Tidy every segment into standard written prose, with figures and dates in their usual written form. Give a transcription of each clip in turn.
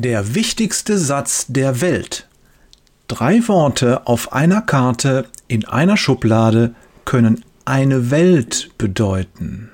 Der wichtigste Satz der Welt. 3 Worte auf einer Karte in einer Schublade können eine Welt bedeuten.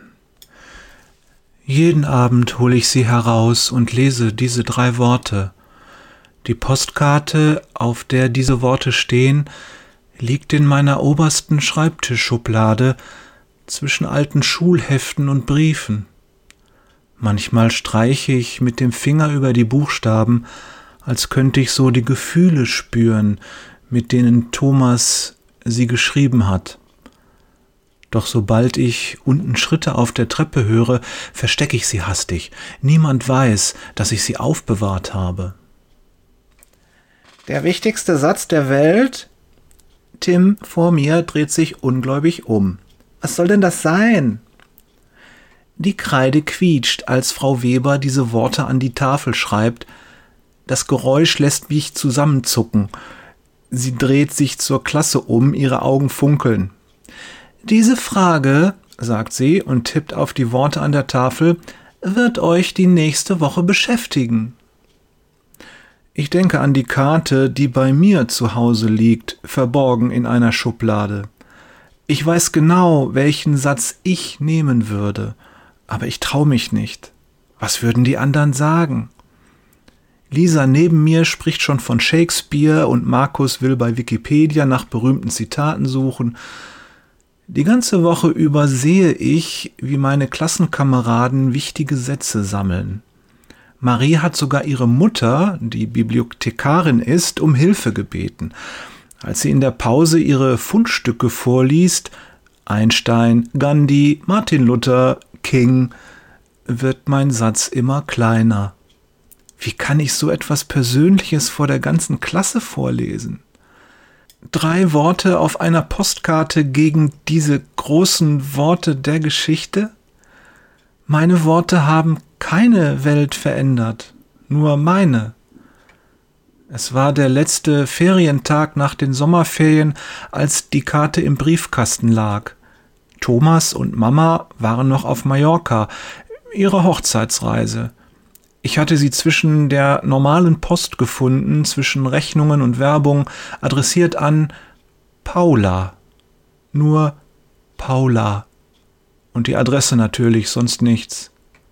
Jeden Abend hole ich sie heraus und lese diese 3 Worte. Die Postkarte, auf der diese Worte stehen, liegt in meiner obersten Schreibtischschublade zwischen alten Schulheften und Briefen. Manchmal streiche ich mit dem Finger über die Buchstaben, als könnte ich so die Gefühle spüren, mit denen Thomas sie geschrieben hat. Doch sobald ich unten Schritte auf der Treppe höre, verstecke ich sie hastig. Niemand weiß, dass ich sie aufbewahrt habe. Der wichtigste Satz der Welt? Tim vor mir dreht sich ungläubig um. Was soll denn das sein? Die Kreide quietscht, als Frau Weber diese Worte an die Tafel schreibt. Das Geräusch lässt mich zusammenzucken. Sie dreht sich zur Klasse um, ihre Augen funkeln. Diese Frage, sagt sie und tippt auf die Worte an der Tafel, wird euch die nächste Woche beschäftigen. Ich denke an die Karte, die bei mir zu Hause liegt, verborgen in einer Schublade. Ich weiß genau, welchen Satz ich nehmen würde. Aber ich traue mich nicht. Was würden die anderen sagen? Lisa neben mir spricht schon von Shakespeare und Markus will bei Wikipedia nach berühmten Zitaten suchen. Die ganze Woche über sehe ich, wie meine Klassenkameraden wichtige Sätze sammeln. Marie hat sogar ihre Mutter, die Bibliothekarin ist, um Hilfe gebeten. Als sie in der Pause ihre Fundstücke vorliest, Einstein, Gandhi, Martin Luther, King, wird mein Satz immer kleiner. Wie kann ich so etwas Persönliches vor der ganzen Klasse vorlesen? 3 Worte auf einer Postkarte gegen diese großen Worte der Geschichte? Meine Worte haben keine Welt verändert, nur meine. Es war der letzte Ferientag nach den Sommerferien, als die Karte im Briefkasten lag. Thomas und Mama waren noch auf Mallorca, ihre Hochzeitsreise. Ich hatte sie zwischen der normalen Post gefunden, zwischen Rechnungen und Werbung, adressiert an Paula. Nur Paula. Und die Adresse natürlich, sonst nichts.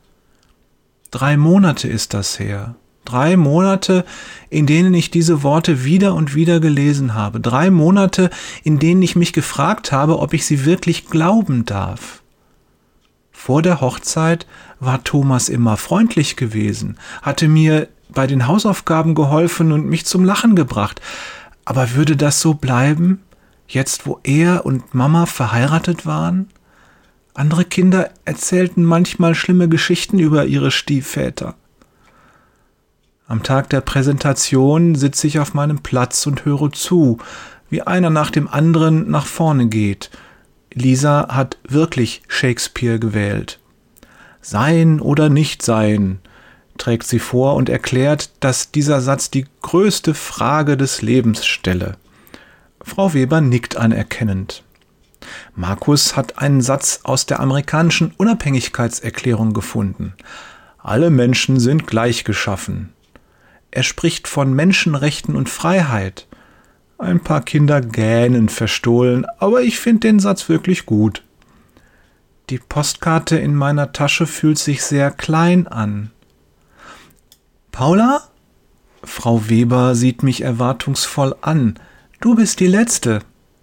3 Monate ist das her. 3 Monate, in denen ich diese Worte wieder und wieder gelesen habe. 3 Monate, in denen ich mich gefragt habe, ob ich sie wirklich glauben darf. Vor der Hochzeit war Thomas immer freundlich gewesen, hatte mir bei den Hausaufgaben geholfen und mich zum Lachen gebracht. Aber würde das so bleiben, jetzt wo er und Mama verheiratet waren? Andere Kinder erzählten manchmal schlimme Geschichten über ihre Stiefväter. Am Tag der Präsentation sitze ich auf meinem Platz und höre zu, wie einer nach dem anderen nach vorne geht. Lisa hat wirklich Shakespeare gewählt. Sein oder nicht sein, trägt sie vor und erklärt, dass dieser Satz die größte Frage des Lebens stelle. Frau Weber nickt anerkennend. Markus hat einen Satz aus der amerikanischen Unabhängigkeitserklärung gefunden. Alle Menschen sind gleich geschaffen. Er spricht von Menschenrechten und Freiheit. Ein paar Kinder gähnen verstohlen, aber ich finde den Satz wirklich gut. Die Postkarte in meiner Tasche fühlt sich sehr klein an. Paula? Frau Weber sieht mich erwartungsvoll an. Du bist die Letzte.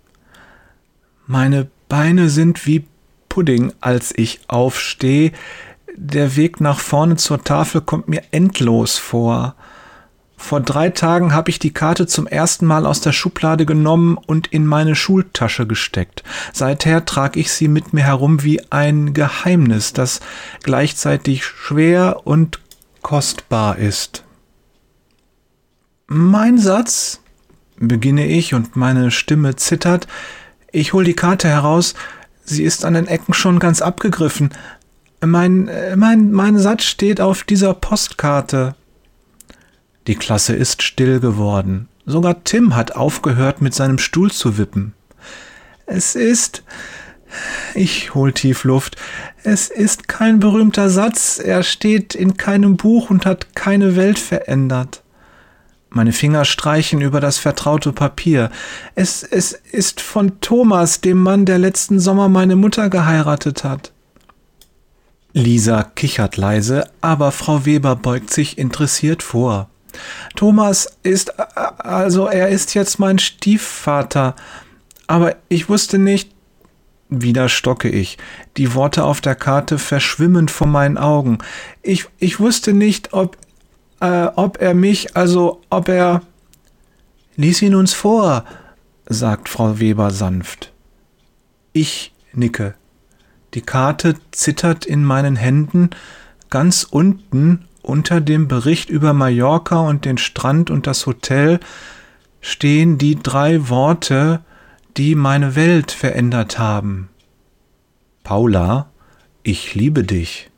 Meine Beine sind wie Pudding, als ich aufstehe. Der Weg nach vorne zur Tafel kommt mir endlos vor. Vor 3 Tagen habe ich die Karte zum ersten Mal aus der Schublade genommen und in meine Schultasche gesteckt. Seither trage ich sie mit mir herum wie ein Geheimnis, das gleichzeitig schwer und kostbar ist. Mein Satz, beginne ich und meine Stimme zittert. Ich hole die Karte heraus, sie ist an den Ecken schon ganz abgegriffen. Mein Satz steht auf dieser Postkarte. Die Klasse ist still geworden. Sogar Tim hat aufgehört, mit seinem Stuhl zu wippen. Es ist Ich hol tief Luft. Es ist kein berühmter Satz, er steht in keinem Buch und hat keine Welt verändert. Meine Finger streichen über das vertraute Papier. Es ist von Thomas, dem Mann, der letzten Sommer meine Mutter geheiratet hat. Lisa kichert leise, aber Frau Weber beugt sich interessiert vor. Thomas er ist jetzt mein Stiefvater. Aber ich wusste nicht. Wieder stocke ich. Die Worte auf der Karte verschwimmen vor meinen Augen. Ich wusste nicht, ob er mich, also ob er... Lies ihn uns vor, sagt Frau Weber sanft. Ich nicke. Die Karte zittert in meinen Händen. Ganz unten, unter dem Bericht über Mallorca und den Strand und das Hotel, stehen die 3 Worte, die meine Welt verändert haben. Paula, ich liebe dich.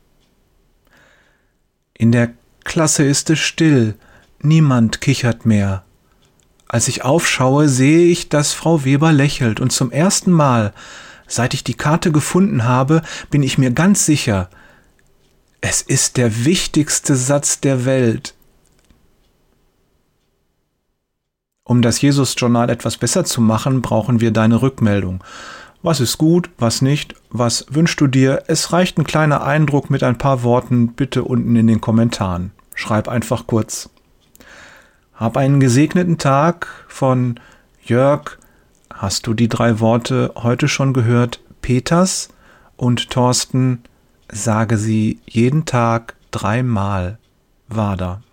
In der Klasse ist es still, niemand kichert mehr. Als ich aufschaue, sehe ich, dass Frau Weber lächelt und zum ersten Mal, seit ich die Karte gefunden habe, bin ich mir ganz sicher, es ist der wichtigste Satz der Welt. Um das Jesus-Journal etwas besser zu machen, brauchen wir deine Rückmeldung. Was ist gut, was nicht, was wünschst du dir? Es reicht ein kleiner Eindruck mit ein paar Worten, bitte unten in den Kommentaren. Schreib einfach kurz. Hab einen gesegneten Tag von Jörg. Hast du die 3 Worte heute schon gehört? Peters und Thorsten, sage sie jeden Tag 3 Mal. Wader.